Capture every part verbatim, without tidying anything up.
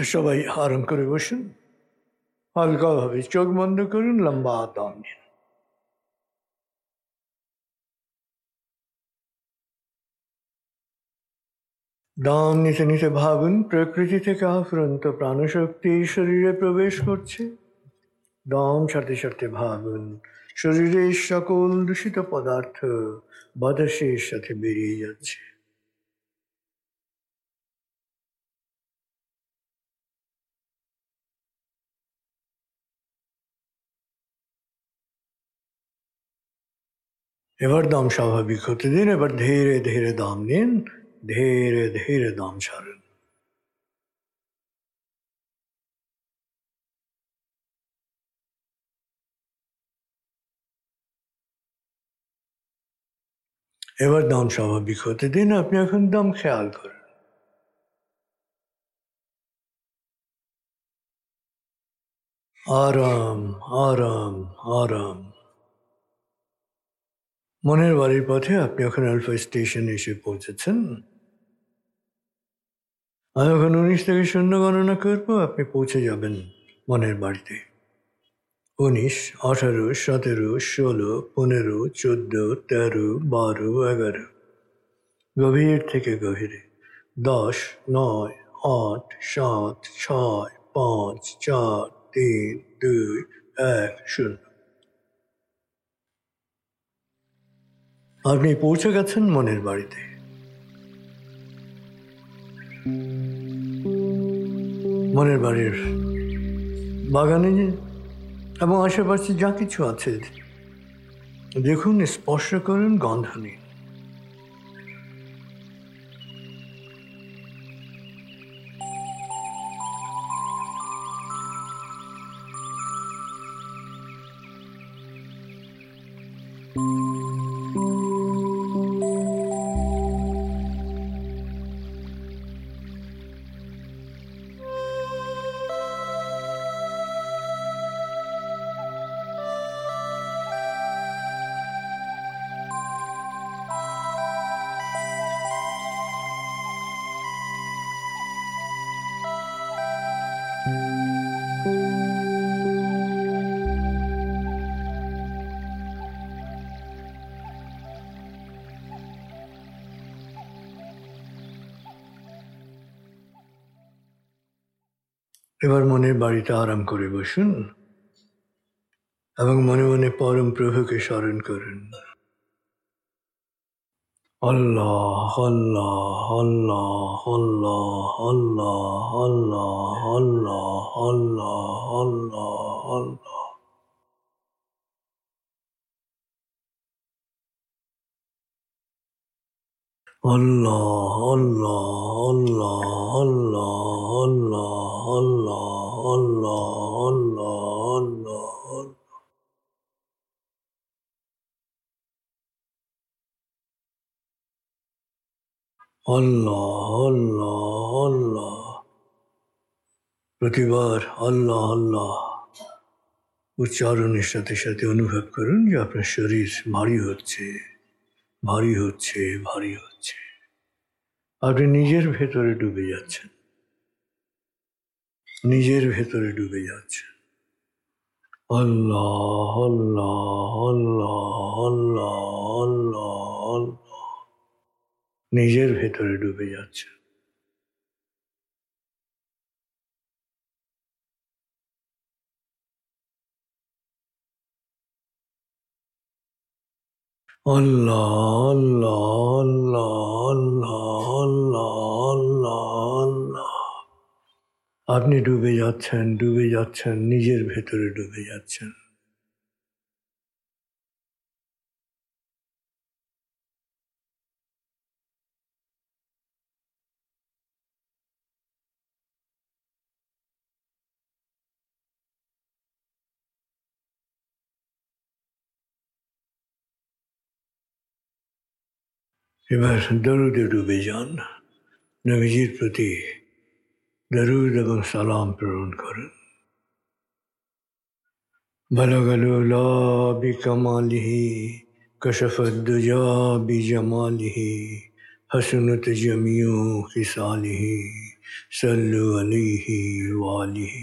সবাই আরাম করে বসুন, হালকাভাবে চোখ বন্ধ করুন, লম্বা দম নিন। দম নিতে নিতে ভাবুন প্রকৃতি থেকে আফুরন্ত প্রাণশক্তি শরীরে প্রবেশ করছে। দম ছাড়তে ছাড়তে ভাবুন শরীরের সকল দূষিত পদার্থ বাতাসের সাথে বেরিয়ে যাচ্ছে। এবার দম স্বাভাবিক হতে দিন। এবার ধীরে ধীরে দম নিন, ধীরে ধীরে দম ছাড়ুন। এবার দম স্বাভাবিক হতে দিন। আপনি এখন দম খেয়াল করুন। আরাম, আরাম, আরাম। মনের বাড়ির পথে আপনি এখন আলফা স্টেশনে এসে পৌঁছেছেন। আমি এখন উনিশ থেকে শূন্য গণনা করবো, আপনি পৌঁছে যাবেন মনের বাড়িতে। উনিশ, আঠারো, সতেরো, ষোলো, পনেরো, চোদ্দ, তেরো, বারো, এগারো। গভীর থেকে গভীরে। দশ, নয়, আট, সাত, ছয়, পাঁচ, চার, তিন, দুই, এক, শূন্য। আপনি পৌঁছে গেছেন মনের বাড়িতে। মনের বাড়ির বাগানে এবং আশেপাশে যা কিছু আছে দেখুন, স্পর্শ করুন, গন্ধ নিন। এবার মনের বাড়িতে আরাম করে বসুন এবং মনে মনে পরম প্রভুকে স্মরণ করুন। আল্লাহ, আল্লাহ, আল্লাহ, আল্লাহ, আল্লাহ, আল্লাহ, আল্লাহ, আল্লাহ, আল্লাহ, আল্লাহ। আল্লাহ, আল্লাহ, আল্লাহ, আল্লাহ, আল্লাহ, আল্লাহ, আল্লাহ, আল্লাহ, আল্লাহ। আল্লাহ, আল্লাহ, আল্লাহ। প্রতিবার আল্লাহ আল্লাহ উচ্চারণের সাথে সাথে অনুভব করুন যে আপনার শরীর ভারী হচ্ছে, ভারী হচ্ছে, ভারী হচ্ছে। আপনি নিজের ভেতরে ডুবে যাচ্ছেন, নিজের ভেতরে ডুবে যাচ্ছেন। আল্লাহ, আল্লাহ, আল্লাহ, আল্লাহ, আল্লাহ, আল্লাহ। নিজের ভেতরে ডুবে যাচ্ছেন। আল্লাহ, আল্লাহ, আল্লাহ, আল্লাহ, আল্লাহ, আল্লাহ, আল্লাহ। আপনি ডুবে যাচ্ছেন, ডুবে যাচ্ছেন, নিজের ভেতরে ডুবে যাচ্ছেন। এবার দরুদে ডুবে যান। নবীজির প্রতি দরুদ এবং সালাম প্রেরণ করেন। বলগল উলা বিকামালিহি কশফত দুজা বিজামালিহি হসনত জমিউ খিসালিহি सल्लु अलैहि वालिहि।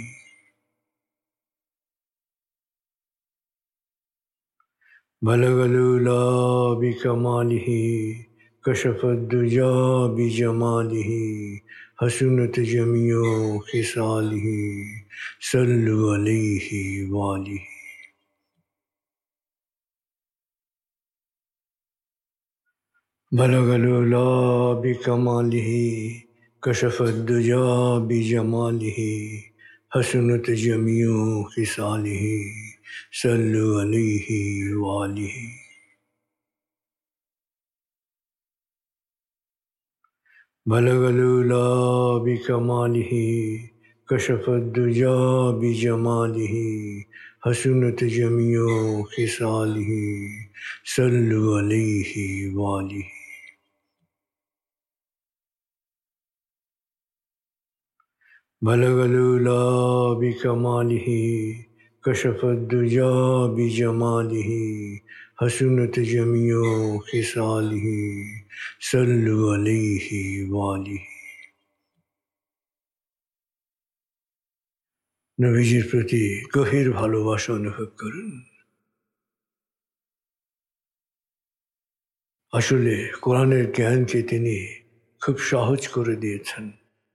बलगल उला बिकमालिहि कशफद्दुजा बिजमालिहि हसनत जमियो खिसालिहि सल्लु अलैहि वालिहि। बलगल उला बिकमालिहि कशफद्दुजा बिजमालिहि हसनत जमियो खिसालिहि सल्लु अलैहि वालिहि। बलगल उला बिकमालिहि कशफद्दुजा बिजमालिहि हसनत जमियो खिसालिहि सल्लु अलैहि वालिहि। बलगल उला बिकमालिहि कशफद्दुजा बिजमालिहि हसनत जमियो खिसालिहि सल्लु अलैहि वालिहि। নবীজির প্রতি গভীর ভালোবাসা অনুভব করুন। আসলে কোরআনের জ্ঞানকে তিনি খুব সহজ করে দিয়েছেন,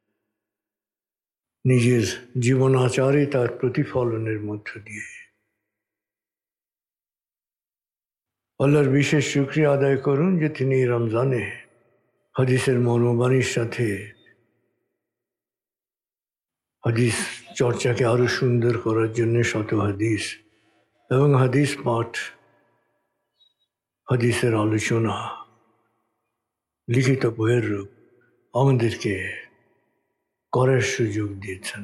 নিজের জীবন আচারে তার প্রতিফলনের মধ্য দিয়ে। আল্লাহর বিশেষ শুকরিয়া আদায় করুন যে তিনি রমজানে হাদিসের মর্মবাণীর সাথে হাদিস চর্চাকে আরো সুন্দর করার জন্য শত হাদিস এবং হাদিস পাঠ, হাদিসের আলোচনা, লিখিত বইয়ের রূপ আমাদেরকে করার সুযোগ দিয়েছেন।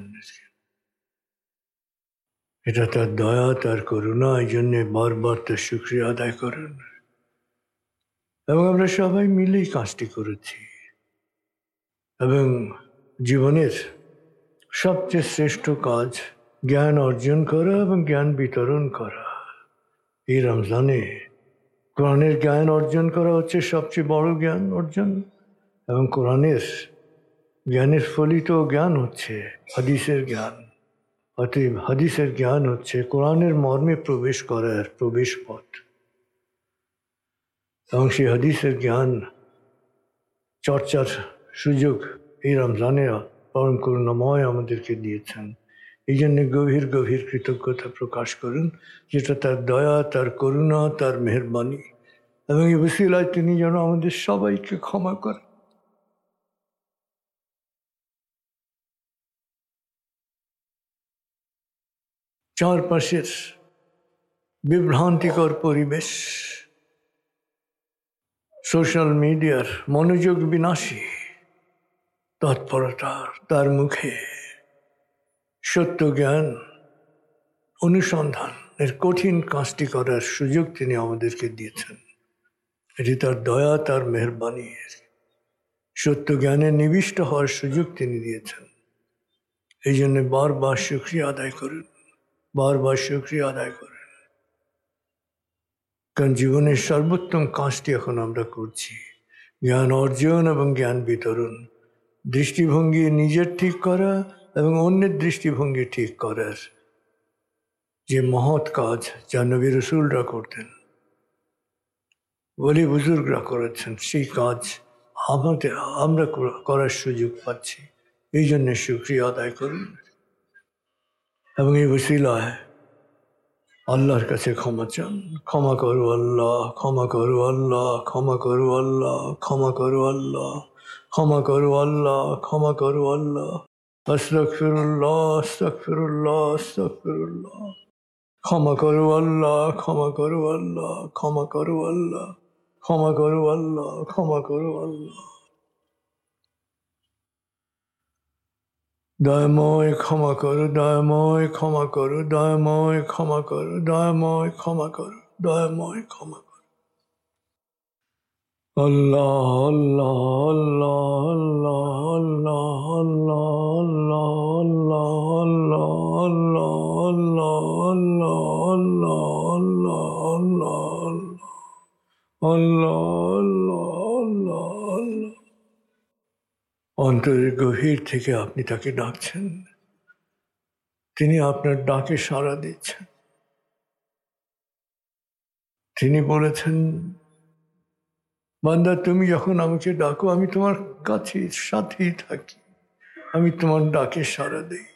এটা তার দয়া, তার করুণা, এই জন্যে বারবার তার শুকরিয়া আদায় করেন। এবং আমরা সবাই মিলেই কাজটি করেছি এবং জীবনের সবচেয়ে শ্রেষ্ঠ কাজ জ্ঞান অর্জন করা এবং জ্ঞান বিতরণ করা। এই রমজানে কোরআনের জ্ঞান অর্জন করা হচ্ছে সবচেয়ে বড় জ্ঞান অর্জন, এবং কোরআনের জ্ঞানের ফলিত জ্ঞান হচ্ছে হাদিসের জ্ঞান। অতএব হাদিসের জ্ঞান হচ্ছে কোরআনের মর্মে প্রবেশ করার প্রবেশ পথ, এবং সেই হাদিসের জ্ঞান চর্চার সুযোগ এই রমজানে পরম করুণাময় আমাদেরকে দিয়েছেন। এই জন্য গভীর গভীর কৃতজ্ঞতা প্রকাশ করুন, যেটা তার দয়া, তার করুণা, তার মেহেরবানি, এবং এই ওসিলায় তিনি যেন আমাদের সবাইকে ক্ষমা করেন। চারপাশের বিভ্রান্তিকর পরিবেশ, সোশ্যাল মিডিয়ার মনোযোগ বিনাশী তৎপরতার তার মুখে সত্য জ্ঞান অনুসন্ধান এর কঠিন কাজটি করার সুযোগ তিনি আমাদেরকে দিয়েছেন। এটি তার দয়া, তার মেহেরবানি। সত্য জ্ঞানে নিবিষ্ট হওয়ার সুযোগ তিনি দিয়েছেন। এই জন্য বারবার শুকরিয়া আদায় করুন, বারবার শুকরিয়া আদায় করেন। কারণ জীবনের সর্বোত্তম কাজটি এখন আমরা করছি, জ্ঞান অর্জন এবং জ্ঞান বিতরণ, দৃষ্টিভঙ্গি নিজের ঠিক করা এবং অন্যের দৃষ্টিভঙ্গি ঠিক করার যে মহৎ কাজ যা নবী রাসূলরা করতেন, ওলি বুজুর্গরা করেছেন, সেই কাজ আমাদের আমরা করার সুযোগ পাচ্ছি। এই জন্য শুকরিয়া আদায় করুন এবং এই ওসিলায় আল্লাহর কাছে ক্ষমা চান। ক্ষমা করো আল্লাহ, ক্ষমা করো আল্লাহ, ক্ষমা করো আল্লাহ, ক্ষমা করো আল্লাহ, ক্ষমা করো আল্লাহ, ক্ষমা করো আল্লাহ। আস্তাগফিরুল্লাহ, আস্তাগফিরুল্লাহ, আস্তাগফিরুল্লাহ। ক্ষমা করো আল্লাহ, ক্ষমা করো আল্লাহ, ক্ষমা করো আল্লাহ, ক্ষমা করো আল্লাহ, ক্ষমা করো আল্লাহ। দয়াময় ক্ষমা করো, দয়াময় ক্ষমা করো, দয়াময় ক্ষমা করো, দয়াময় ক্ষমা করো, দয়াময় ক্ষমা করো। আল্লাহ আল্লাহ আল্লাহ আল্লাহ আল্লাহ আল্লাহ আল্লাহ আল্লাহ আল্লাহ আল্লাহ আল্লাহ আল্লাহ আল্লাহ আল্লাহ আল্লাহ আল্লাহ আল্লাহ আল্লাহ আল্লাহ। অন্তরের গভীর থেকে আপনি তাকে ডাকছেন, তিনি আপনার ডাকে সাড়া দিচ্ছেন। তিনি বলেছেন, বান্দা তুমি যখন আমাকে ডাকো আমি তোমার কাছে সাথেই থাকি, আমি তোমার ডাকে সাড়া দিই।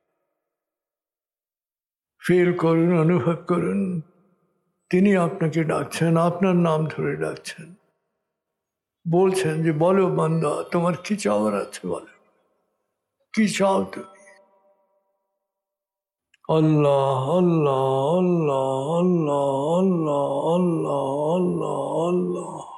ফিল করুন, অনুভব করুন, তিনি আপনাকে ডাকছেন, আপনার নাম ধরে ডাকছেন, বলছেন যে বলো বান্দা তোমার কি চাওয়ার আছে, বলো কি চাও তুমি। আল্লাহ আল্লাহ আল্লাহ আল্লাহ আল্লাহ আল্লাহ আল্লাহ আল্লাহ।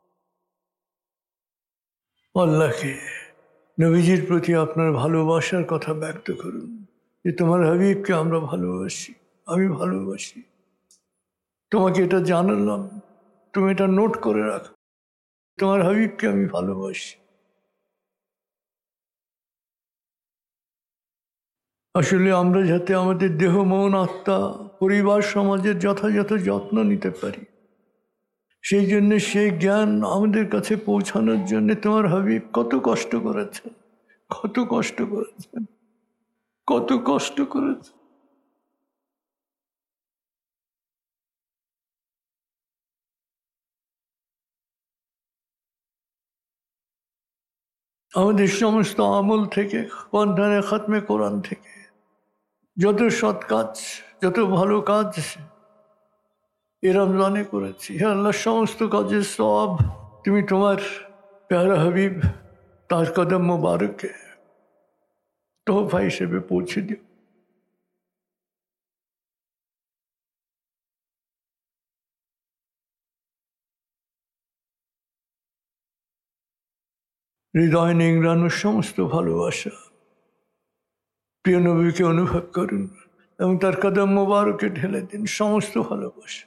আল্লাহকে, নবীজির প্রতি আপনার ভালোবাসার কথা ব্যক্ত করুন যে তোমার হাবিবকে আমরা ভালোবাসি, আমি ভালোবাসি। তোমাকে এটা জানালাম, তুমি এটা নোট করে রাখো, তোমার হাবিবকে আমি ভালোবাসি। আসলে আমরা যাতে আমাদের দেহ মন আত্মা পরিবার সমাজের যথাযথ যত্ন নিতে পারি, সেই জন্য সেই জ্ঞান আমাদের কাছে পৌঁছানোর জন্য তোমার হাবিব কত কষ্ট করেছেন, কত কষ্ট করেছেন, কত কষ্ট করেছেন। আমাদের সমস্ত আমল থেকে, পন্থানে খাতমে কোরআন থেকে, যত সৎ কাজ, যত ভালো কাজ এ রমজানে করেছি, হে আল্লাহ সমস্ত কাজের সওয়াব তুমি তোমার প্যারা হাবিব তার কদম মোবারকে তোহফা হিসেবে পৌঁছে দিও। হৃদয় নিংড়ানোর সমস্ত ভালোবাসা প্রিয় নবীকে অনুভব করুন এবং তার কদম মোবারকে ঢেলে দিন সমস্ত ভালোবাসা।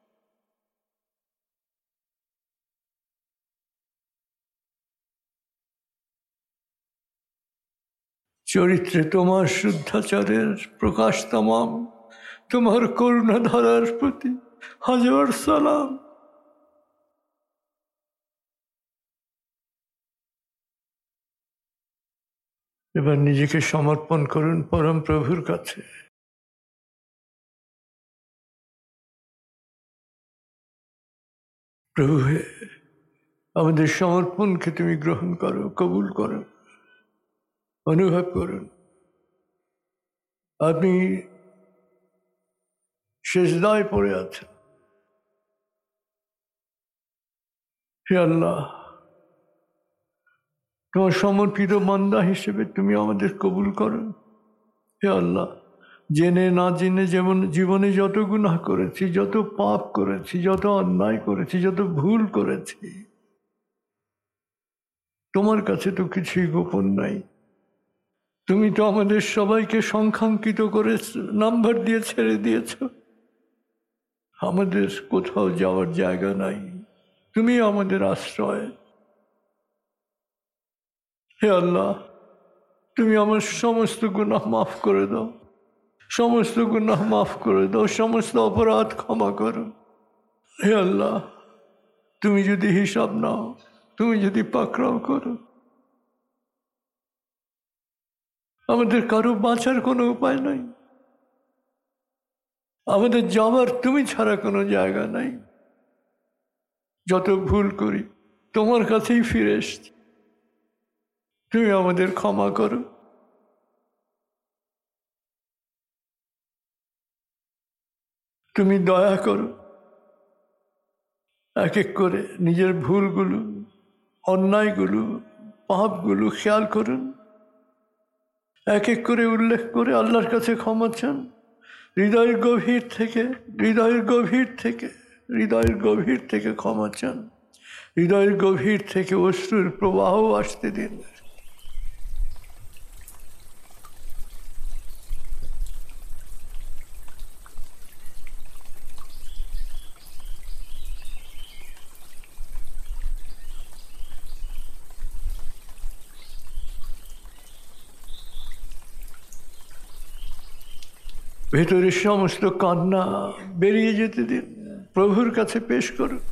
চরিত্রে তোমার শুদ্ধাচারের প্রকাশ তামাম, তোমার করুণা ধারার প্রতি হাজার সালাম। এবার নিজেকে সমর্পণ করুন পরম প্রভুর কাছে। প্রভু হে, আমাদের সমর্পণকে তুমি গ্রহণ করো, কবুল করো। অনুভব করুন আপনি সেজদায় পড়ে আছেন। হে আল্লাহ, তোমার সমর্পিত বান্দা হিসেবে তুমি আমাদের কবুল করো। হে আল্লাহ, জেনে না জেনে যেমন জীবনে যত গুনাহ করেছি, যত পাপ করেছি, যত অন্যায় করেছি, যত ভুল করেছি, তোমার কাছে তো কিছুই গোপন নাই। তুমি তো আমাদের সবাইকে সংখ্যাঙ্কিত করে নাম্বার দিয়ে ছেড়ে দিয়েছ। আমাদের কোথাও যাওয়ার জায়গা নাই, তুমি আমাদের আশ্রয়। হে আল্লাহ, তুমি আমার সমস্ত গুনাহ মাফ করে দাও, সমস্ত গুনাহ মাফ করে দাও, সমস্ত অপরাধ ক্ষমা করো। হে আল্লাহ, তুমি যদি হিসাব নাও, তুমি যদি পাকড়াও করো, আমাদের কারো বাঁচার কোনো উপায় নাই। আমাদের যাওয়ার তুমি ছাড়া কোনো জায়গা নাই। যত ভুল করি তোমার কাছেই ফিরে এসছি, তুমি আমাদের ক্ষমা করো। তুমি দয়া করো। এক এক করে নিজের ভুলগুলো, অন্যায়গুলো, পাপগুলো খেয়াল করুন। এক এক করে উল্লেখ করে আল্লাহর কাছে ক্ষমা চান। হৃদয়ের গভীর থেকে, হৃদয়ের গভীর থেকে, হৃদয়ের গভীর থেকে ক্ষমা চান। হৃদয়ের গভীর থেকে অশ্রুর প্রবাহ আসতে দিন। ভেতরের সমস্ত কান্না বেরিয়ে যেতে দিন, প্রভুর কাছে পেশ করুন।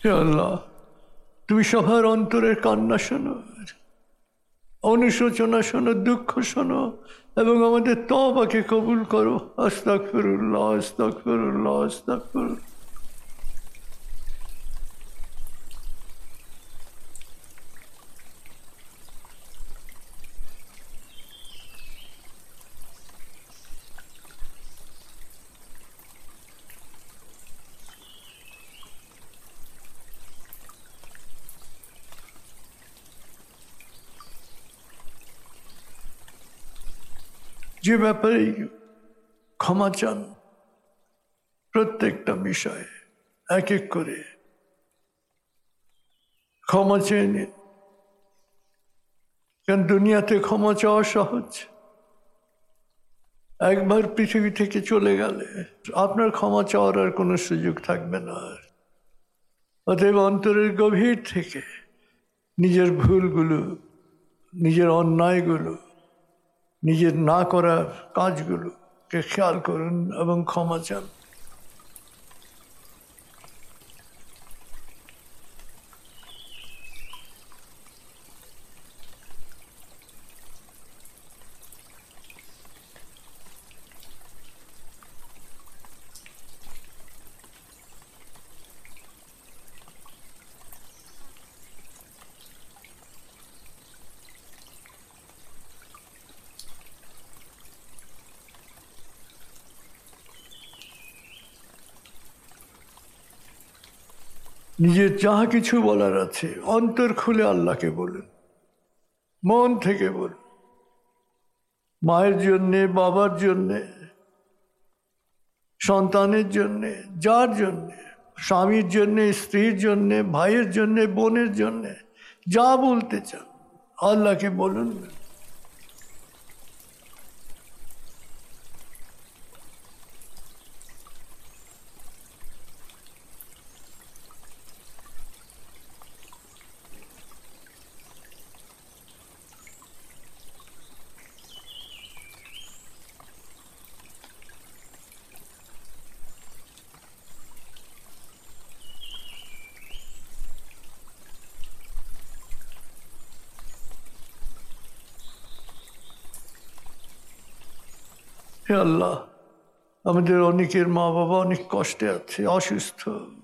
হে আল্লাহ, তুমি সবার অন্তরের কান্না শোনো, অনুশোচনা শোনো, দুঃখ শোনো এবং আমাদের তওবাকে কবুল করো। আস্তাগফিরুল্লাহ, আস্তাগফিরুল্লাহ, আস্তাগফিরুল্লাহ। যে ব্যাপারে ক্ষমা চান, প্রত্যেকটা বিষয়ে এক এক করে ক্ষমা চেয়ে নিন। কারণ দুনিয়াতে ক্ষমা চাওয়া সহজ, একবার পৃথিবী থেকে চলে গেলে আপনার ক্ষমা চাওয়ার আর কোনো সুযোগ থাকবে না। অতএব অন্তরের গভীর থেকে নিজের ভুলগুলো, নিজের অন্যায়গুলো, নিজের না করার কাজগুলোকে খেয়াল করুন এবং ক্ষমা চান। নিজের যাহা কিছু বলার আছে অন্তর খুলে আল্লাহকে বলুন, মন থেকে বলুন। মায়ের জন্যে, বাবার জন্যে, সন্তানের জন্যে, যার জন্যে, স্বামীর জন্যে, স্ত্রীর জন্যে, ভাইয়ের জন্যে, বোনের জন্যে, যা বলতে চান আল্লাহকে বলুন। হে আল্লাহ, আমাদের অনেকের মা বাবা অনেক কষ্টে আছে, অসুস্থ।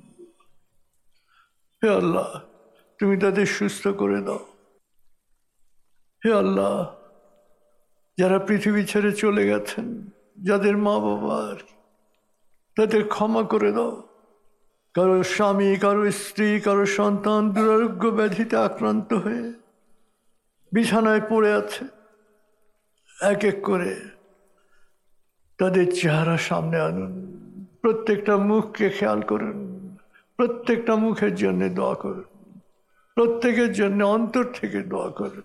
হে আল্লাহ, তুমি তাদের সুস্থ করে দাও। হে আল্লাহ, যারা পৃথিবী ছেড়ে চলে গেছেন, যাদের মা বাবা, তাদের ক্ষমা করে দাও। কারো স্বামী, কারো স্ত্রী, কারো সন্তান দুরারোগ্য ব্যাধিতে আক্রান্ত হয়ে বিছানায় পড়ে আছে, এক এক করে তাদের চেহারা সামনে আনুন। প্রত্যেকটা মুখকে খেয়াল করুন, প্রত্যেকটা মুখের জন্য দোয়া করুন, প্রত্যেকের জন্য অন্তর থেকে দোয়া করুন।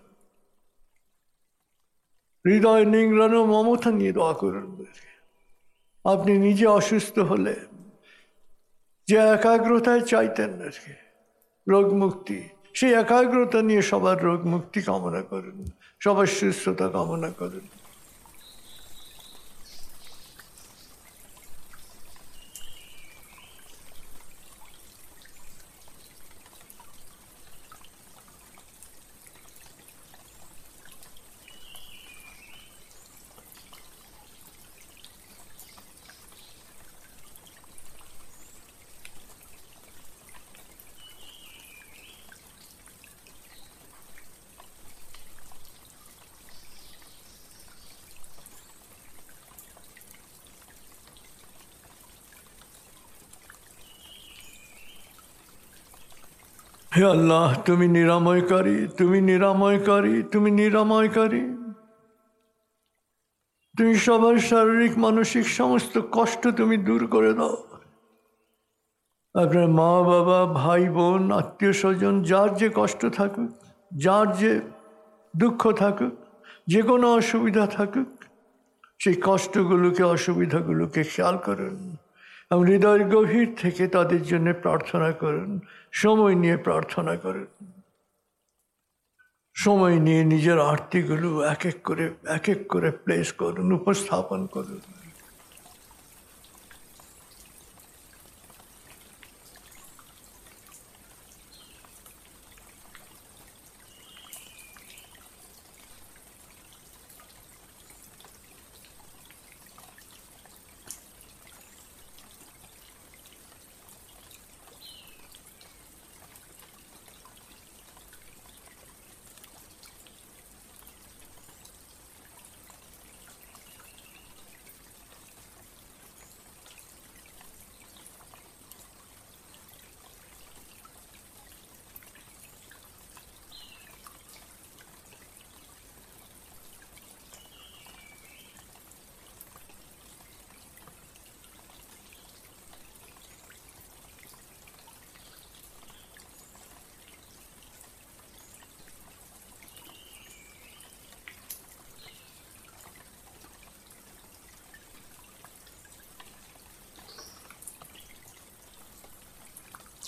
হৃদয় নিংড়ানো মমতা নিয়ে দোয়া করুন। আপনি নিজে অসুস্থ হলে যে একাগ্রতায় চাইতেন আর কি রোগ মুক্তি, সেই একাগ্রতা নিয়ে সবার রোগ মুক্তি কামনা করুন, সবার সুস্থতা কামনা করুন। হে আল্লাহ, তুমি নিরাময়কারী, তুমি নিরাময়কারী, তুমি নিরাময়কারী। তুমি সবার শারীরিক মানসিক সমস্ত কষ্ট তুমি দূর করে দাও। আপনার মা বাবা, ভাই বোন, আত্মীয় স্বজন, যার যে কষ্ট থাকুক, যার যে দুঃখ থাকুক, যে কোনো অসুবিধা থাকুক, সেই কষ্টগুলোকে, অসুবিধাগুলোকে খেয়াল করুন এবং হৃদয়ের গভীর থেকে তাদের জন্য প্রার্থনা করুন। সময় নিয়ে প্রার্থনা করুন, সময় নিয়ে নিজের আরতিগুলো এক এক করে এক এক করে প্লেস করুন, উপস্থাপন করুন।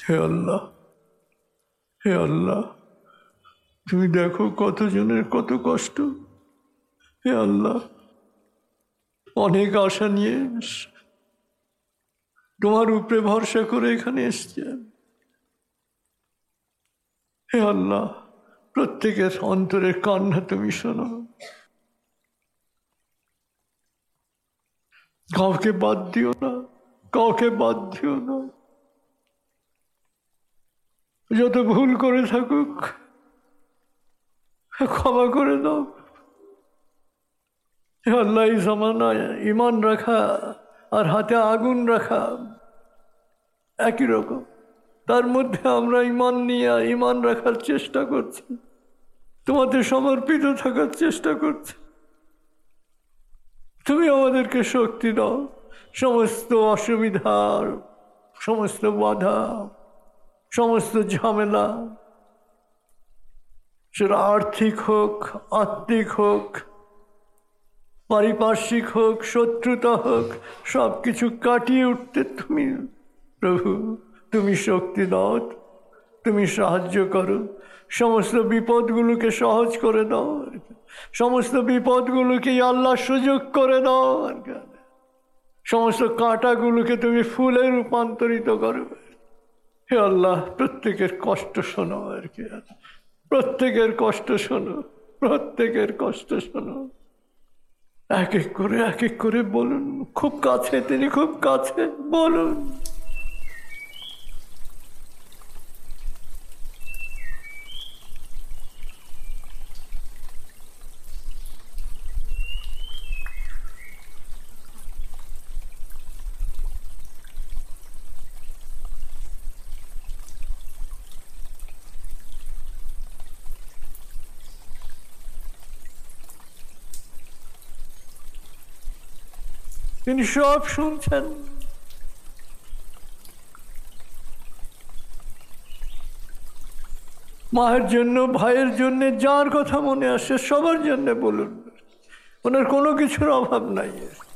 হে আল্লাহ, হে আল্লাহ, তুমি দেখো কতজনের কত কষ্ট। হে আল্লাহ, অনেক আশা নিয়ে তোমার উপরে ভরসা করে এখানে এসছে। হে আল্লাহ, প্রত্যেকের অন্তরের কান্না তুমি শোনো, কাউকে বাদ দিও না, কাউকে বাদ দিও না। যত ভুল করে থাকুক ক্ষমা করে দাও। হে আল্লাহ, এই জামানায় ইমান রাখা আর হাতে আগুন রাখা একই রকম। তার মধ্যে আমরা ইমান নিয়ে ইমান রাখার চেষ্টা করছি, তোমাদের সমর্পিত থাকার চেষ্টা করছি। তুমি আমাদেরকে শক্তি দাও, সমস্ত অসুবিধার, সমস্ত বাধা, সমস্ত ঝামেলা, সেটা আর্থিক হোক, আত্মিক হোক, পারিপার্শ্বিক হোক, শত্রুতা হোক, সব কিছু কাটিয়ে উঠতে তুমি প্রভু তুমি শক্তি দাও, তুমি সাহায্য করো। সমস্ত বিপদগুলোকে সহজ করে দাও, সমস্ত বিপদগুলোকে আল্লাহ সুযোগ করে দাও, সমস্ত কাঁটাগুলোকে তুমি ফুলে রূপান্তরিত করো। হে আল্লাহ, প্রত্যেকের কষ্ট শোনো আর কি, প্রত্যেকের কষ্ট শোনো, প্রত্যেকের কষ্ট শোনো। এক এক করে এক এক করে বলুন, খুব কাছে তিনি, খুব কাছে, বলুন। তিনি সব শুনছেন। মায়ের জন্য, ভাইয়ের জন্য, যার কথা মনে আসে সবার জন্য বলুন, ওনার কোনো কিছুর অভাব নাই।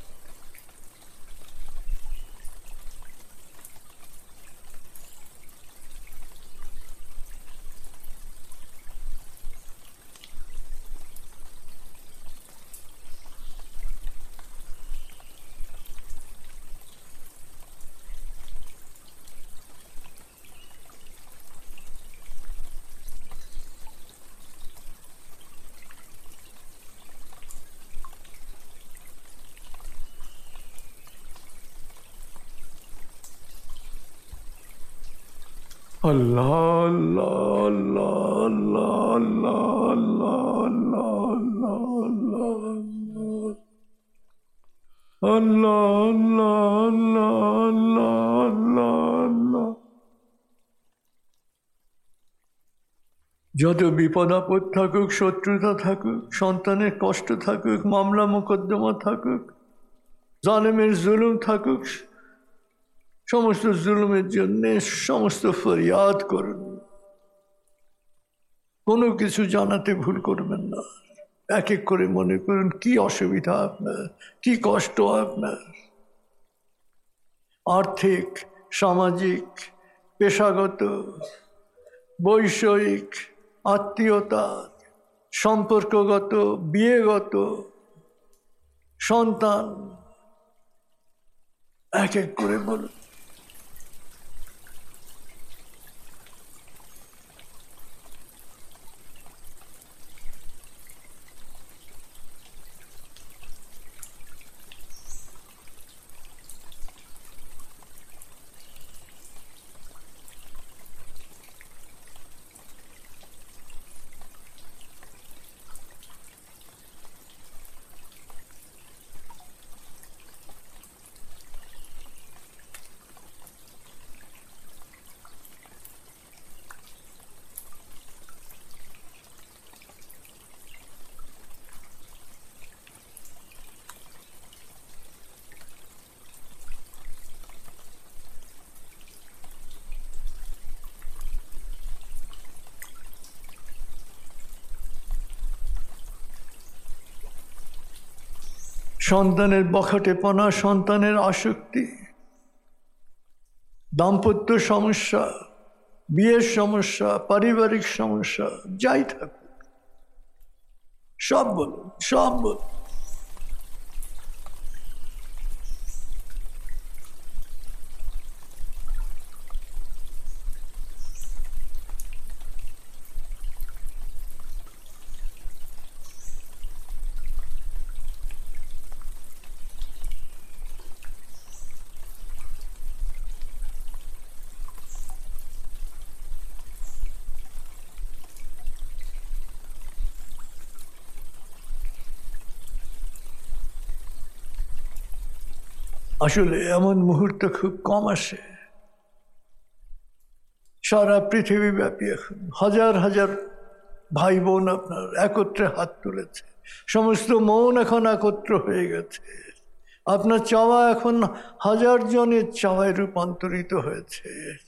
আল্লাহ আল্লাহ আল্লাহ আল্লাহ আল্লাহ আল্লাহ আল্লাহ আল্লাহ আল্লাহ আল্লাহ। যত বিপদ আপদ থাকুক, শত্রুতা থাকুক, সন্তানের কষ্ট থাকুক, মামলা মোকদ্দমা থাকুক, জালেমের জুলুম থাকুক, সমস্ত জুলুমের জন্য সমস্ত ফরিয়াদ করুন। কোনো কিছু জানাতে ভুল করবেন না। এক এক করে মনে করুন কি অসুবিধা আপনার, কি কষ্ট আপনার, আর্থিক, সামাজিক, পেশাগত, বৈষয়িক, আত্মীয়তা, সম্পর্কগত, বিয়েগত, সন্তান, এক এক করে বলুন। সন্তানের বখাটেপনা, সন্তানের আসক্তি, দাম্পত্য সমস্যা, বিয়ের সমস্যা, পারিবারিক সমস্যা, যাই থাকুক, সব বলুন, সব বলুন। আসলে এমন মুহূর্ত খুব কম আসে। সারা পৃথিবী ব্যাপী এখন হাজার হাজার ভাই বোন আপনার একত্রে হাত তুলেছে, সমস্ত মন এখন একত্র হয়ে গেছে। আপনার চাওয়া এখন হাজার জনের চাওয়ায় রূপান্তরিত হয়েছে।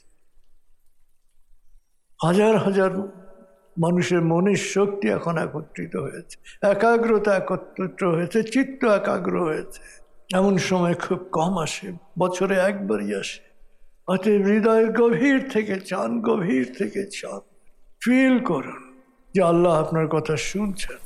হাজার হাজার মানুষের মনের শক্তি এখন একত্রিত হয়েছে, একাগ্রতা একত্রিত হয়েছে, চিত্ত একাগ্র হয়েছে। এমন সময় খুব কম আসে, বছরে একবারই আসে। অতএব হৃদয়ের গভীর থেকে চান, গভীর থেকে চান, ফিল করুন যে আল্লাহ আপনার কথা শুনছেন।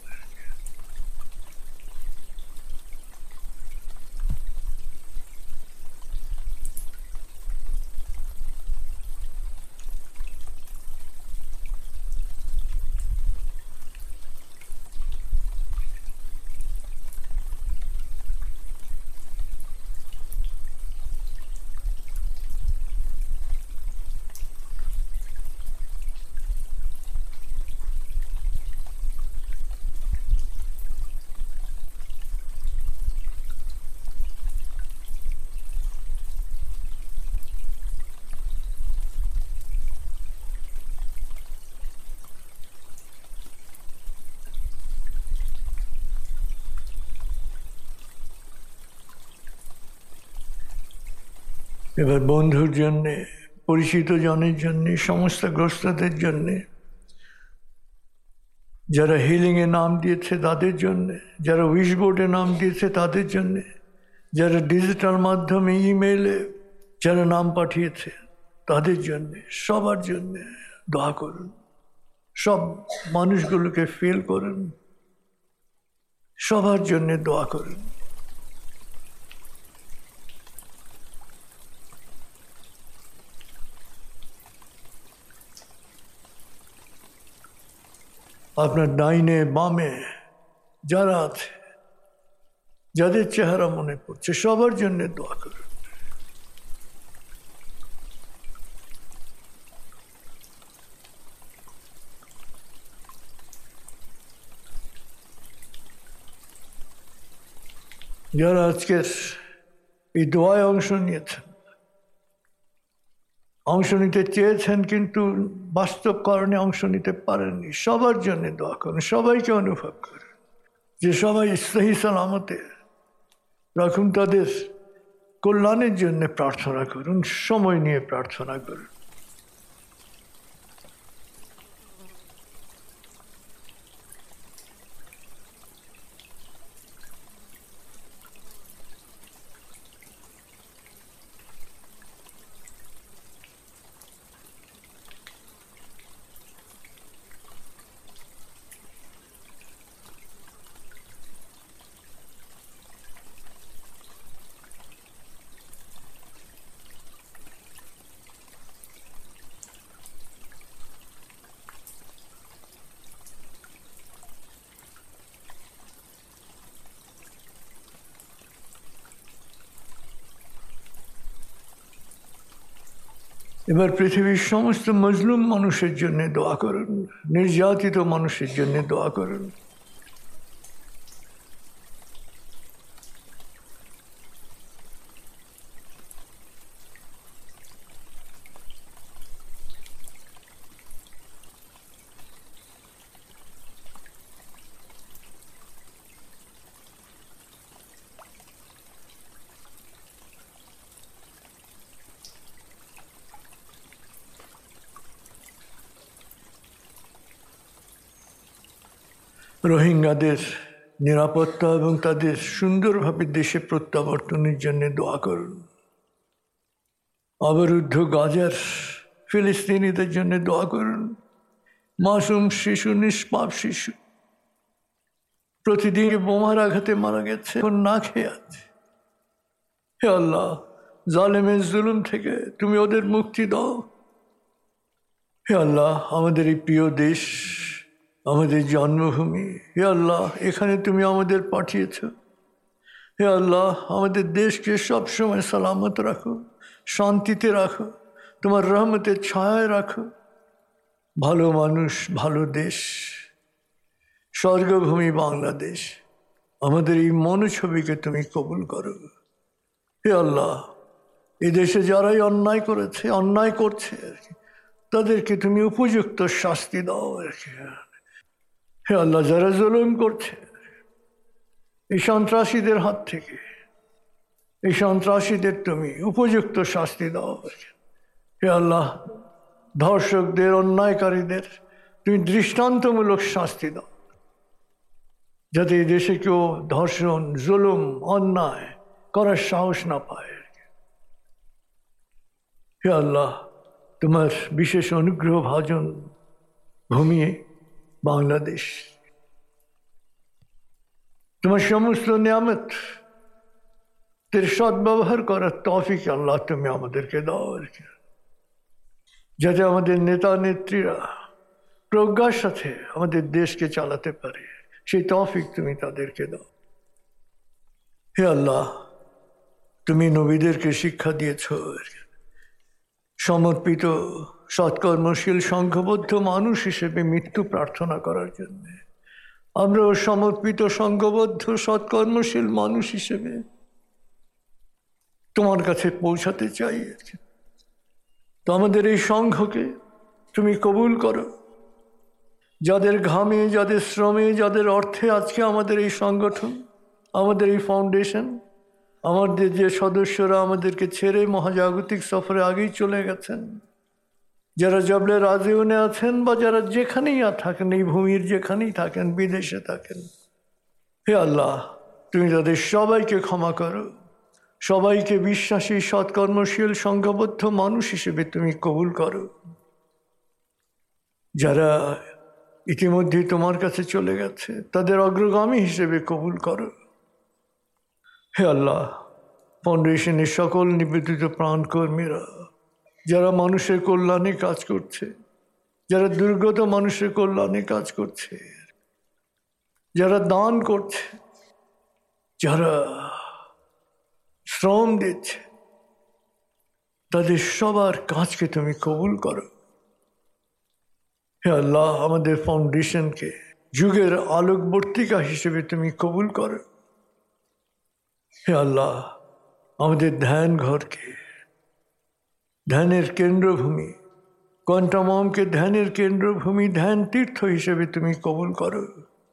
এবার বন্ধুর জন্যে, পরিচিত জনের জন্যে, সমস্ত গ্রস্তদের জন্যে, যারা হিলিংয়ে নাম দিয়েছে তাদের জন্যে, যারা উইশ বোর্ডে নাম দিয়েছে তাদের জন্যে, যারা ডিজিটাল মাধ্যমে ইমেইলে যারা নাম পাঠিয়েছে তাদের জন্যে, সবার জন্যে দোয়া করুন। সব মানুষগুলোকে ফিল করুন, সবার জন্যে দোয়া করুন। আপনার ডাইনে বামে যারা আছে, যাদের চেহারা মনে পড়ছে, সবার জন্য দোয়া করুন। যারা আজকের এই দোয়ায় অংশ নিয়েছেন, অংশ নিতে চেয়েছেন কিন্তু বাস্তব কারণে অংশ নিতে পারেননি, সবার জন্য দোয়া করুন। সবাইকে অনুভব করুন যে সবাই সহি সালামতে রাখুন, তাদের কল্যাণের জন্য প্রার্থনা করুন, সময় নিয়ে প্রার্থনা করুন। এবার পৃথিবীর সমস্ত মজলুম মানুষের জন্য দোয়া করুন, নির্যাতিত মানুষের জন্য দোয়া করুন। রোহিঙ্গাদের নিরাপত্তা এবং তাদের সুন্দরভাবে দেশে প্রত্যাবর্তনের জন্য দোয়া করুন। অবরুদ্ধ গাজার ফিলিস্তিনিদের জন্য দোয়া করুন। মাসুম শিশু, নিষ্পাপ শিশু প্রতিদিন বোমার আঘাতে মারা গেছে, এখন না খেয়ে আছে। হে আল্লাহ, জালেমের জুলুম থেকে তুমি ওদের মুক্তি দাও। হে আল্লাহ, আমাদের এই প্রিয় দেশ, আমাদের জন্মভূমি, হে আল্লাহ, এখানে তুমি আমাদের পাঠিয়েছ। হে আল্লাহ, আমাদের দেশকে সবসময় সালামত রাখো, শান্তিতে রাখো, তোমার রহমতের ছায়ায় রাখো। ভালো মানুষ, ভালো দেশ, স্বর্গভূমি বাংলাদেশ, আমাদের এই মনোছবিকে তুমি কবুল করো। হে আল্লাহ, এই দেশে যারাই অন্যায় করেছে, অন্যায় করছে আর কি, তাদেরকে তুমি উপযুক্ত শাস্তি দাও আর কি। হে আল্লাহ, যারা জুলুম করছে এই সন্ত্রাসীদের হাত থেকে, এই সন্ত্রাসীদের তুমি উপযুক্ত শাস্তি দাও। হে আল্লাহ, ধর্ষকদের, অন্যায়কারীদের তুমি দৃষ্টান্তমূলক শাস্তি দাও, যাতে এই দেশে কেউ ধর্ষণ, জুলুম, অন্যায় করার সাহস না পায়। হে আল্লাহ, তোমার বিশেষ অনুগ্রহ ভাজন ভূমি বাংলাদেশ, তোমার সমস্ত নিয়ামত তের সদ্ব্যবহার করার তৌফিক আল্লাহ তুমি আমাদেরকে দাও আর কি, যাতে আমাদের নেতা নেত্রীরা প্রজ্ঞার সাথে আমাদের দেশকে চালাতে পারে, সেই তৌফিক তুমি তাদেরকে দাও। হে আল্লাহ, তুমি নবীদেরকে শিক্ষা দিয়েছ সমর্পিত সৎকর্মশীল সংঘবদ্ধ মানুষ হিসেবে মৃত্যু প্রার্থনা করার জন্য। আমরাও সমর্পিত সংঘবদ্ধ সৎকর্মশীল মানুষ হিসেবে তোমার কাছে পৌঁছাতে চাই। তো আমাদের এই সংঘকে তুমি কবুল করো, যাদের ঘামে, যাদের শ্রমে, যাদের অর্থে আজকে আমাদের এই সংগঠন, আমাদের এই ফাউন্ডেশন, আমাদের যে সদস্যরা আমাদেরকে ছেড়ে মহাজাগতিক সফরে আগেই চলে গেছেন, যারা জবলে রাজিউনে আছেন বা যারা যেখানেই থাকেন, এই ভূমির যেখানেই থাকেন, বিদেশে থাকেন, হে আল্লাহ, তুমি তাদের সবাইকে ক্ষমা করো, সবাইকে বিশ্বাসী সৎকর্মশীল সংঘবদ্ধ মানুষ হিসেবে তুমি কবুল করো। যারা ইতিমধ্যে তোমার কাছে চলে গেছে তাদের অগ্রগামী হিসেবে কবুল করো। হে আল্লাহ, ফাউন্ডেশনের সকল নিবেদিত প্রাণকর্মীরা যারা মানুষের কল্যাণে কাজ করছে, যারা দুর্গত মানুষের কল্যাণে কাজ করছে, যারা দান করছে, যারা শ্রম দিচ্ছে, তাদের সবার কাজকে তুমি কবুল করো। হে আল্লাহ, আমাদের ফাউন্ডেশনকে যুগের আলোকবর্তিকা হিসেবে তুমি কবুল করো। হে আল্লাহ, আমাদের ধ্যান ঘরকে ধ্যানের কেন্দ্রভূমি, কোয়ান্টামকে ধ্যানের কেন্দ্রভূমি, ধ্যান তীর্থ হিসেবে তুমি কবুল করো।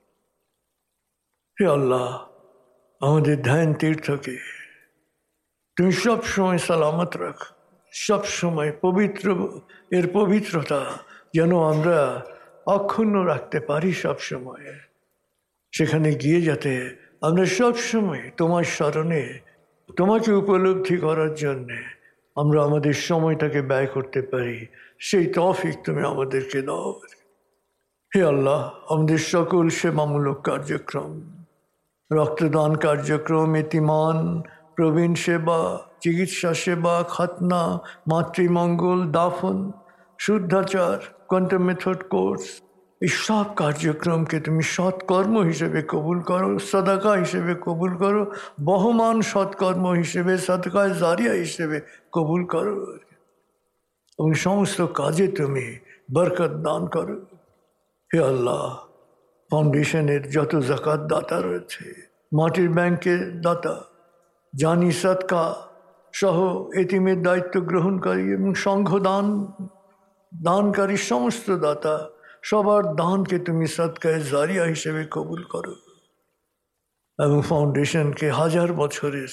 হে আল্লাহ, আমাদের ধ্যান তীর্থকে তুমি সব সময় সালামত রাখ, সব সময় পবিত্র, এর পবিত্রতা যেন আমরা অক্ষুণ্ণ রাখতে পারি সব সময়। সেখানে গিয়ে যাতে আমরা সব সময় তোমার স্মরণে, তোমাকে উপলব্ধি করার জন্যে আমরা আমাদের সময়টাকে ব্যয় করতে পারি, সেই তৌফিক তুমি আমাদেরকে দাও। হে আল্লাহ, আমাদের সকল সেবামূলক কার্যক্রম, রক্তদান কার্যক্রম, এতিমান, প্রবীণ সেবা, চিকিৎসা সেবা, খাতনা, মাতৃমঙ্গল, দাফন, শুদ্ধাচার, কোয়ান্টাম মেথড কোর্স, এই সব কার্যক্রমকে তুমি সৎকর্ম হিসেবে কবুল করো, সাদাকা হিসেবে কবুল করো, বহমান সৎকর্ম হিসেবে, সাদকায় জারিয়া হিসেবে কবুল করো, এবং সমস্ত কাজে তুমি বরকত দান করো। হে আল্লাহ, ফাউন্ডেশনের যত জাকাত দাতা রয়েছে, মাটির ব্যাংকের দাতা, জানি সদকা সহ এতিমের দায়িত্ব গ্রহণকারী এবং সংঘদান দানকারী সমস্ত দাতা, সবার দানকে তুমি সদকায়ে জারিয়া হিসেবে কবুল করো, এবং ফাউন্ডেশনকে হাজার বছরের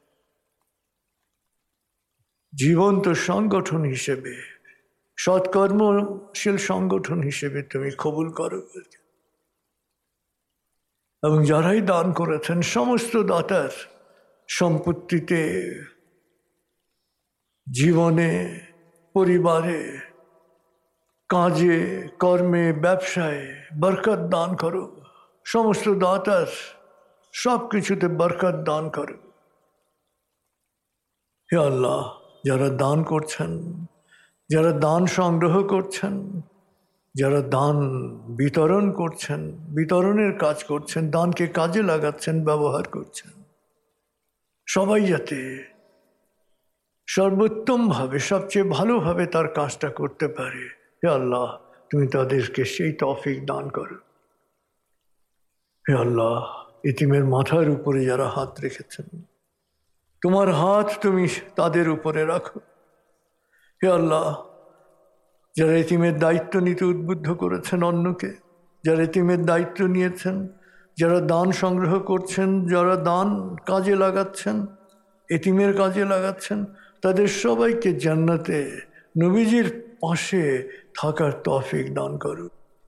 জীবন্ত সংগঠন হিসেবে, সৎকর্মশীল সংগঠন হিসেবে তুমি কবুল করো। এবং যারাই দান করেছেন সমস্ত দাতার সম্পত্তিতে, জীবনে, পরিবারে কাজে কর্মে ব্যবসায় বরকত দান করো। সমস্ত দাতার সব কিছুতে বরকত দান করো। হে আল্লাহ, যারা দান করছেন, যারা দান সংগ্রহ করছেন, যারা দান বিতরণ করছেন, বিতরণের কাজ করছেন, দানকে কাজে লাগাচ্ছেন, ব্যবহার করছেন, সবাই যাতে সর্বোত্তমভাবে সবচেয়ে ভালোভাবে তার কাজটা করতে পারে, হে আল্লাহ তুমি তাদেরকে সেই তৌফিক দান করো। হে আল্লাহ, ইতিমের মাথার উপরে যারা হাত রেখেছেন, তোমার হাত তুমি তাদের উপরে রাখো। হে আল্লাহ, যারা ইতিমের দায়িত্ব নিতে উদ্বুদ্ধ করেছেন অন্যকে, যারা ইতিমের দায়িত্ব নিয়েছেন, যারা দান সংগ্রহ করছেন, যারা দান কাজে লাগাচ্ছেন, এতিমের কাজে লাগাচ্ছেন, তাদের সবাইকে জান্নাতে নবীজির পাশে থাকার তৌফিক দান করো।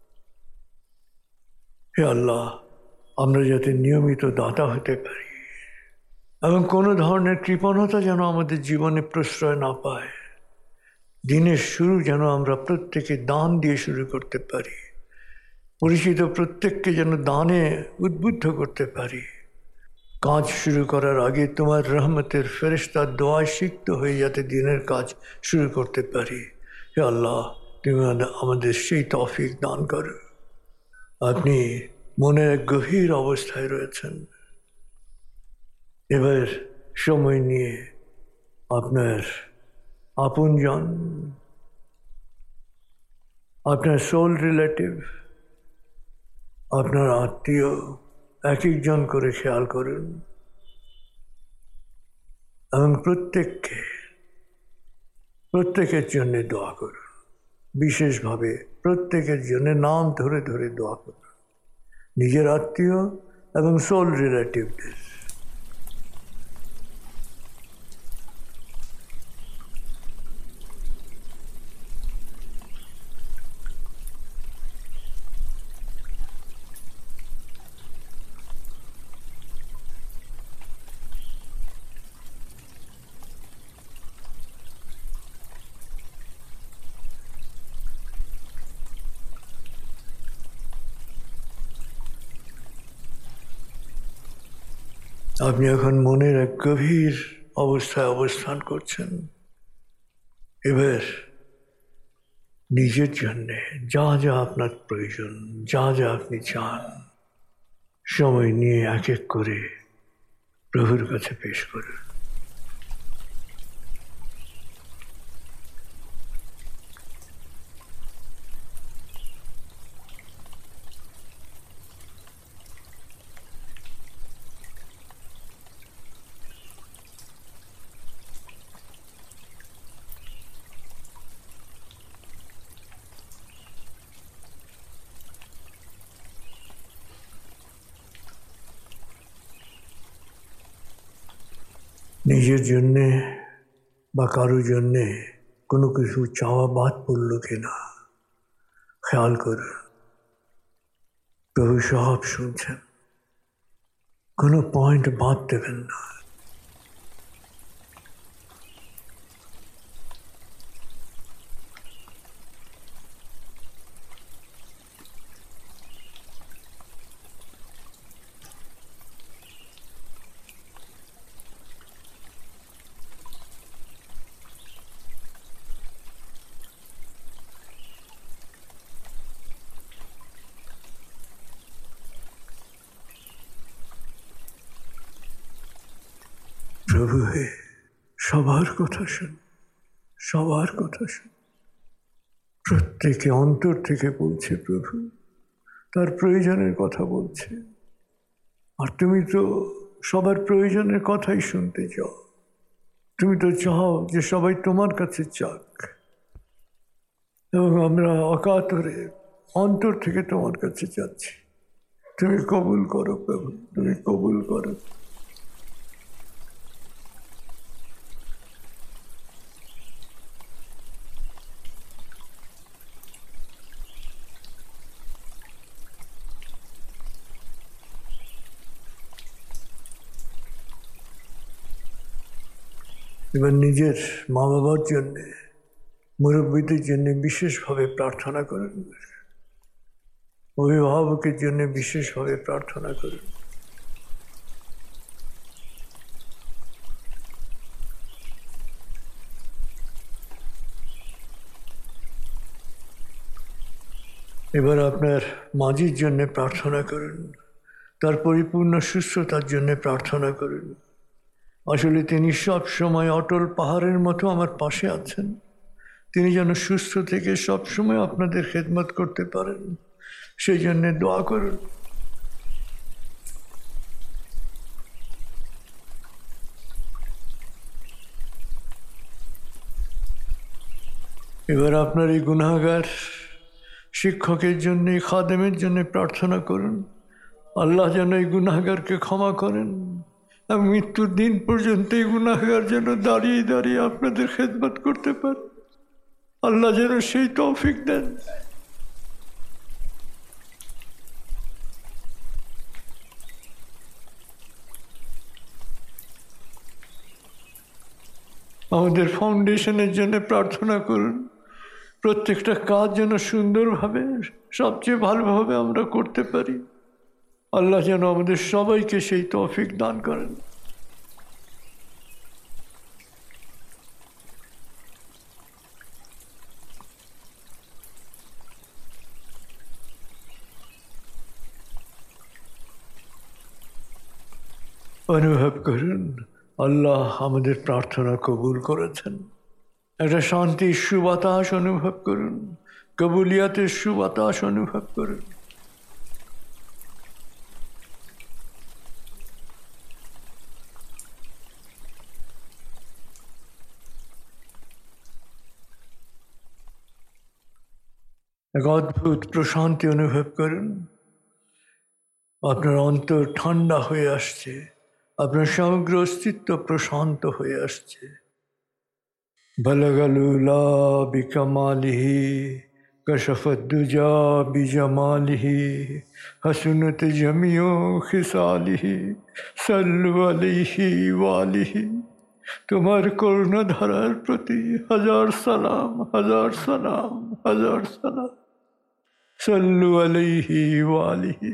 হে আল্লাহ, আমরা যাতে নিয়মিত দাতা হতে পারি এবং কোনো ধরনের কৃপণতা যেন আমাদের জীবনে প্রশ্রয় না পায়। দিনের শুরু যেন আমরা প্রত্যেকে দান দিয়ে শুরু করতে পারি, পরিচিত প্রত্যেককে যেন দানে উদ্বুদ্ধ করতে পারি। কাজ শুরু করার আগে তোমার রহমতের ফেরেশতার দোয়ায় সিক্ত হয়ে যাতে দিনের কাজ শুরু করতে পারি। হে আল্লাহ, তুমি আমাদের সেই তৌফিক দান করো। আপনি মনের এক গভীর অবস্থায় রয়েছেন, এবার সময় নিয়ে আপনার আপনজন, আপনার সোল রিলেটিভ, আপনার আত্মীয় এক একজন করে খেয়াল করুন এবং প্রত্যেককে প্রত্যেকের জন্য দোয়া করুন। বিশেষভাবে প্রত্যেকের জন্য নাম ধরে ধরে দোয়া করুন, নিজের আত্মীয় এবং সোল রিলেটিভদের। আপনি এখন মনের এক গভীর অবস্থায় অবস্থান করছেন। এবার নিজের জন্যে যা যা আপনার প্রয়োজন, যা যা আপনি চান, সময় নিয়ে এক এক করে প্রভুর কাছে পেশ করুন। নিজের জন্যে বা কারোর জন্যে কোনো কিছু চাওয়া বাদ পড়ল কিনা খেয়াল করুন। প্রভু সব শুনছেন, কোনো পয়েন্ট বাদ দেবেন না। প্রভু হে, সবার কথা শুন, সবার কথা শুন। প্রত্যেকে অন্তর থেকে বলছে প্রভু, তার প্রয়োজনের কথা বলছে। আর তুমি তো সবার প্রয়োজনের কথাই শুনতে চাও। তুমি তো চাও যে সবাই তোমার কাছে চাক, এবং আমরা অকাতরে অন্তর থেকে তোমার কাছে যাচ্ছি। তুমি কবুল করো প্রভু, তুমি কবুল করো। এবার নিজের মা বাবার জন্যে, মুরব্বীদের জন্য বিশেষভাবে প্রার্থনা করুন, অভিভাবকের জন্য বিশেষভাবে প্রার্থনা করুন। এবার আপনার মাঝির জন্য প্রার্থনা করুন, তার পরিপূর্ণ সুস্থতার জন্য প্রার্থনা করুন। আসলে তিনি সব সময় অটল পাহাড়ের মতো আমার পাশে আছেন। তিনি যেন সুস্থ থেকে সবসময় আপনাদের খেদমত করতে পারেন, সেই জন্য দোয়া করুন। এবার আপনার এই গুনাহগার শিক্ষকের জন্য, খাদেমের জন্য প্রার্থনা করুন, আল্লাহ যেন এই গুনাহগারকে ক্ষমা করেন এবং মৃত্যুর দিন পর্যন্ত এই গুনাহগার যেন দাঁড়িয়ে দাঁড়িয়ে আপনাদের খেদমত করতে পারে। আল্লাহ যেন সেই তৌফিক দেন। আমাদের ফাউন্ডেশনের জন্য প্রার্থনা করুন, প্রত্যেকটা কাজ যেন সুন্দরভাবে, সবচেয়ে ভালোভাবে আমরা করতে পারি। আল্লাহ যেন আমাদের সবাইকে সেই তৌফিক দান করেন। অনুভব করুন আল্লাহ আমাদের প্রার্থনা কবুল করেছেন। একটা শান্তির সুবাতাস অনুভব করুন, কবুলিয়াতের সুবাতাস অনুভব করুন। এক অদ্ভুত প্রশান্তি অনুভব করুন, আপনার অন্তর ঠান্ডা হয়ে আসছে, আপনার সমগ্র অস্তিত্ব প্রশান্ত হয়ে আসছে। বলগলুলা বিকমালিহি কশফত দুজা বিজমালিহি হসনত জমিও খিসালিহি সাল্লু আলাইহি ওয়ালিহি। তোমার করুণাধারার প্রতি হাজার সালাম, হাজার সালাম, হাজার সালাম। সাল্লু আলাইহি ওয়ালিহি।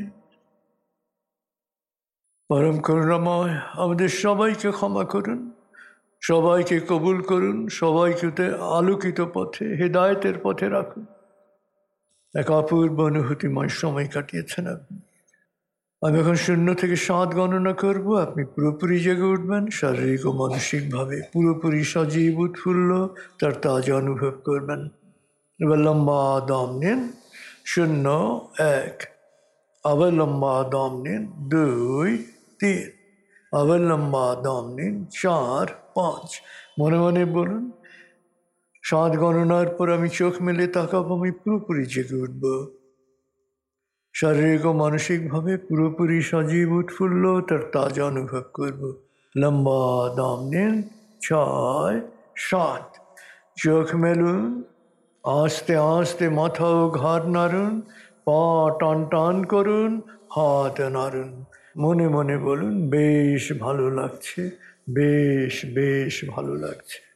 পরম করুণাময় আমাদের সবাইকে ক্ষমা করুন, সবাইকে কবুল করুন, সবাইকে আলোকিত পথে, হেদায়েতের পথে রাখুন। এক অপূর্ব অনুভূতিময় সময় কাটিয়েছেন আপনি। আমি এখন শূন্য থেকে সাত গণনা করব, আপনি পুরোপুরি জেগে উঠবেন, শারীরিক ও মানসিকভাবে পুরোপুরি সজীব উৎফুল্ল তার তাজা অনুভব করবেন। এবার লম্বা দম নিন, শূন্য, এক। আবার লম্বা দম নিন, দুই, তিন। আবার লম্বা দম নিন, চার, পাঁচ। মনে মনে বলুন, সাত গণনার পর আমি চোখ মেলে তাকাবো, আমি পুরোপুরি জেগে উঠব, শারীরিক ও মানসিকভাবে পুরোপুরি সজীব উৎফুল্ল তার তাজা অনুভব করব। লম্বা দম নিন, ছয়, সাত। চোখ মেলুন, আস্তে আস্তে মাথা ও ঘাড় নাড়ুন, পা টান টান করুন, হাত নাড়ুন। মনে মনে বলুন, বেশ ভালো লাগছে, বেশ বেশ ভালো লাগছে।